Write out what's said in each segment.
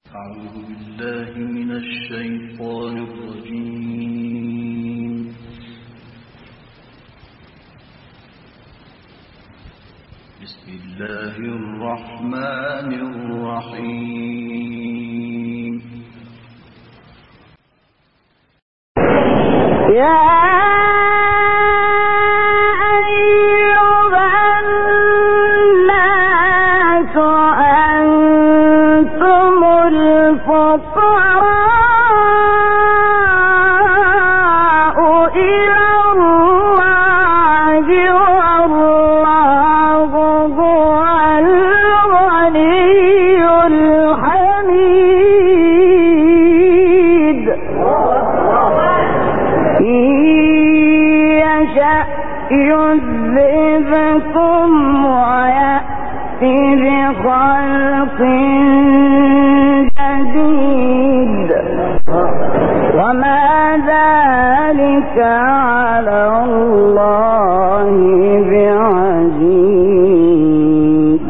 أعوذ بالله من الشيطان الرجيم. بسم الله الرحمن الرحيم. يا يذهبكم ويأتي بخلق جديد وما ذلك على الله بعزيز.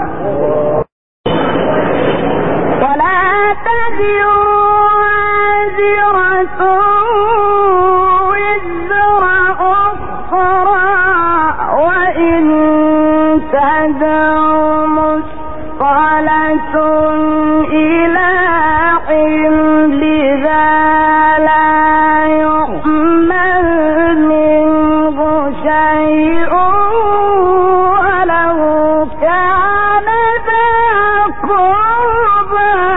ولا تزر وازرة وزر أخرى وإن تدع مثقلة إلى حملها لا يحمل منه شيء ولو كان ذا قربى.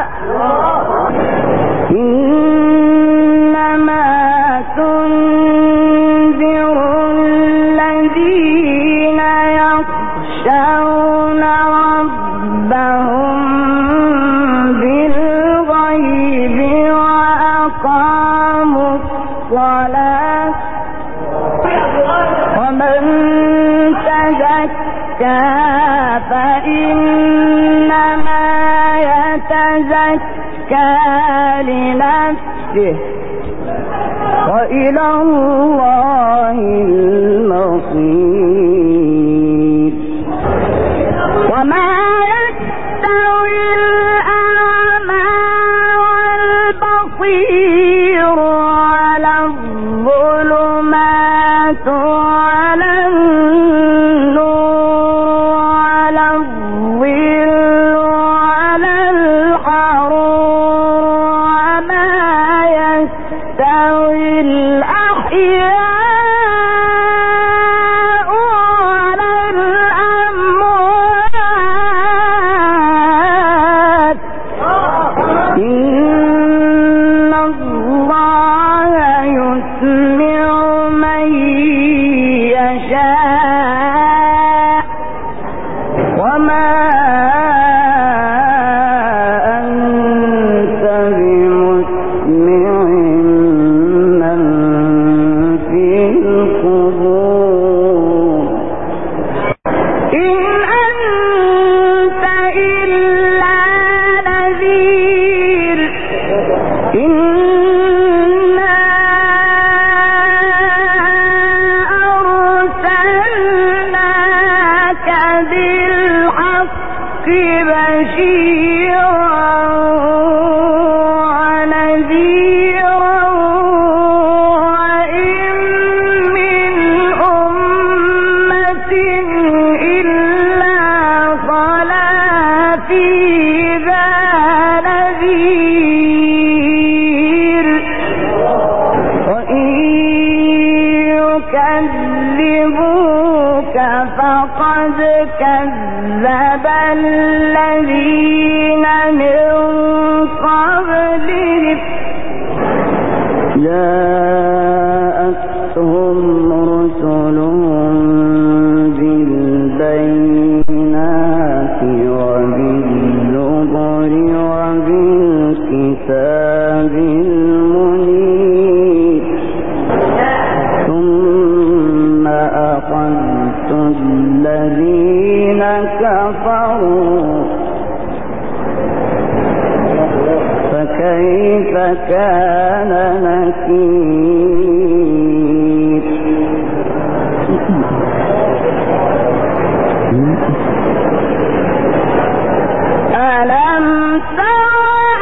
إنما تنذر الذين يخشون ربهم بالغيب وأقاموا الصلاة ومن تزكى فإنما يتزكى لنفسه وإلى الله المصير. وما يستوي الأعمى والبصير ولا الظلمات ولا النور ولا الظل ولا الحرور وما يستوي الأحياء ولا الأموات. إن الله يسمع من يشاء وما أنت بمسمع من في القبور. إن أنت إلا نذير. إنا أرسلناك بالحق بشيرا ونذيرا وإن من أمة إلا خلا فيها نذير. وإن يكذبوك فقد كذب الذين من قبلهم جاءتهم رسلهم بالبينات وبالزبر وبالكتاب المنير ثم أخذت الذين كفروا فكيف كان نكير. ألم تر